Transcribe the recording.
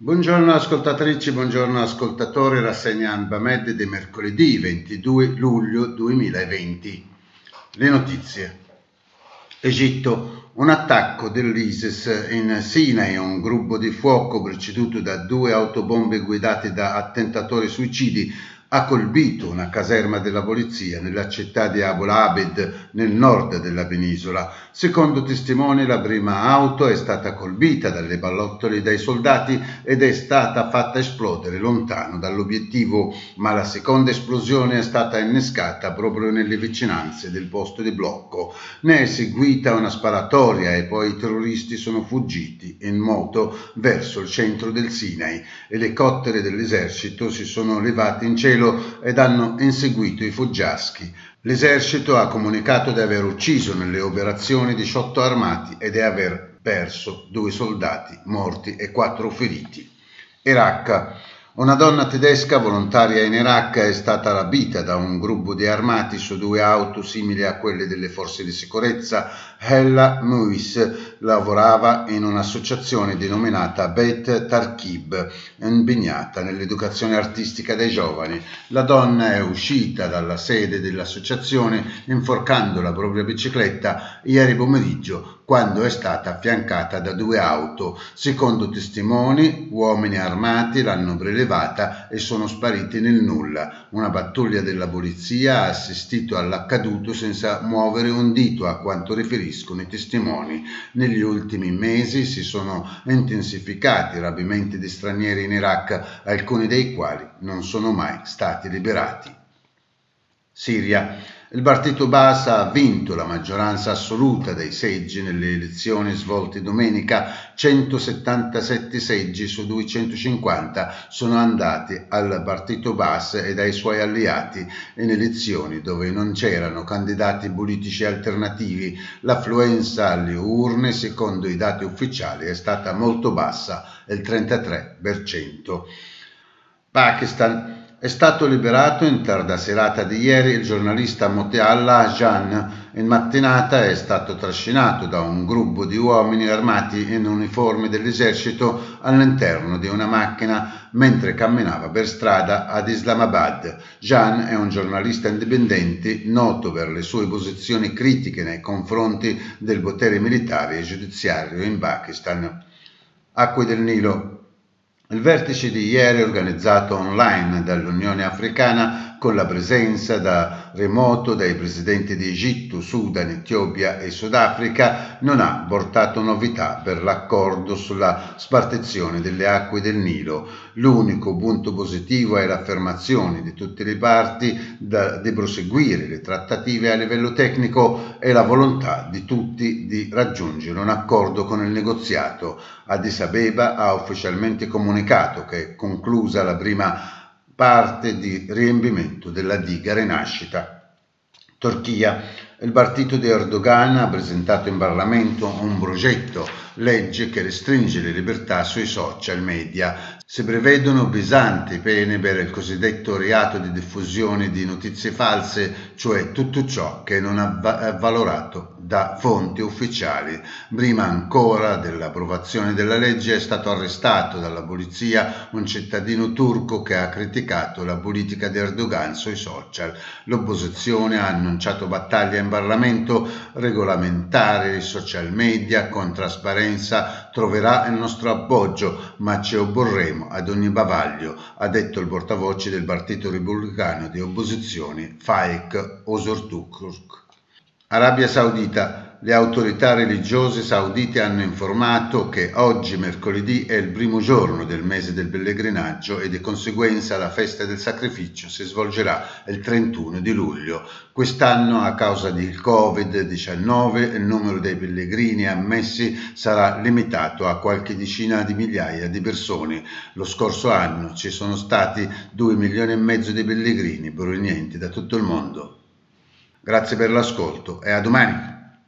Buongiorno ascoltatrici, buongiorno ascoltatori, rassegna Anbamed di mercoledì 22 luglio 2020. Le notizie. Egitto, un attacco dell'ISIS in Sinai, un gruppo di fuoco preceduto da 2 autobombe guidate da attentatori suicidi ha colpito una caserma della polizia nella città di Abu Abid, nel nord della penisola. Secondo testimoni, la prima auto è stata colpita dalle pallottole dai soldati ed è stata fatta esplodere lontano dall'obiettivo, ma la seconda esplosione è stata innescata proprio nelle vicinanze del posto di blocco. Ne è seguita una sparatoria e poi i terroristi sono fuggiti in moto verso il centro del Sinai. Elicotteri dell'esercito si sono levati in cielo ed hanno inseguito i fuggiaschi. L'esercito ha comunicato di aver ucciso nelle operazioni 18 armati e di aver perso 2 soldati morti e 4 feriti. Iraq. Una donna tedesca volontaria in Iraq è stata rapita da un gruppo di armati su 2 auto simili a quelle delle forze di sicurezza. Hella Muis lavorava in un'associazione denominata Beit Tarkib, impegnata nell'educazione artistica dei giovani. La donna è uscita dalla sede dell'associazione inforcando la propria bicicletta ieri pomeriggio, quando è stata affiancata da 2 auto. Secondo testimoni, uomini armati l'hanno prelevata e sono spariti nel nulla. Una pattuglia della polizia ha assistito all'accaduto senza muovere un dito, a quanto riferiscono i testimoni. Negli ultimi mesi si sono intensificati i rapimenti di stranieri in Iraq, alcuni dei quali non sono mai stati liberati. Siria. Il partito Baas ha vinto la maggioranza assoluta dei seggi nelle elezioni svolte domenica. 177 seggi su 250 sono andati al partito Baas ed ai suoi alleati. In elezioni dove non c'erano candidati politici alternativi, l'affluenza alle urne, secondo i dati ufficiali, è stata molto bassa, il 33%. Pakistan. È stato liberato in tarda serata di ieri il giornalista Moteallah Jan. In mattinata è stato trascinato da un gruppo di uomini armati in uniforme dell'esercito all'interno di una macchina mentre camminava per strada ad Islamabad. Jan è un giornalista indipendente noto per le sue posizioni critiche nei confronti del potere militare e giudiziario in Pakistan. Acque del Nilo. Il vertice di ieri, organizzato online dall'Unione Africana con la presenza da remoto dei presidenti di Egitto, Sudan, Etiopia e Sudafrica, non ha portato novità per l'accordo sulla spartizione delle acque del Nilo. L'unico punto positivo è l'affermazione di tutte le parti di proseguire le trattative a livello tecnico e la volontà di tutti di raggiungere un accordo con il negoziato. Addis Abeba ha ufficialmente comunicato che è conclusa la prima parte di riempimento della diga Rinascita. Turchia. Il partito di Erdogan ha presentato in Parlamento un progetto legge che restringe le libertà sui social media. Si prevedono pesanti pene per il cosiddetto reato di diffusione di notizie false, cioè tutto ciò che non è valorato da fonti ufficiali. Prima ancora dell'approvazione della legge è stato arrestato dalla polizia un cittadino turco che ha criticato la politica di Erdogan sui social. L'opposizione ha annunciato battaglia in Parlamento. Regolamentare i social media con trasparenza troverà il nostro appoggio, ma ci opporremo ad ogni bavaglio, ha detto il portavoce del Partito Repubblicano di Opposizione, Faik Öztürk. Arabia Saudita. Le autorità religiose saudite hanno informato che oggi, mercoledì, è il primo giorno del mese del pellegrinaggio e di conseguenza la festa del sacrificio si svolgerà il 31 di luglio. Quest'anno, a causa del Covid-19, il numero dei pellegrini ammessi sarà limitato a qualche decina di migliaia di persone. Lo scorso anno ci sono stati 2,5 milioni di pellegrini provenienti da tutto il mondo. Grazie per l'ascolto e a domani.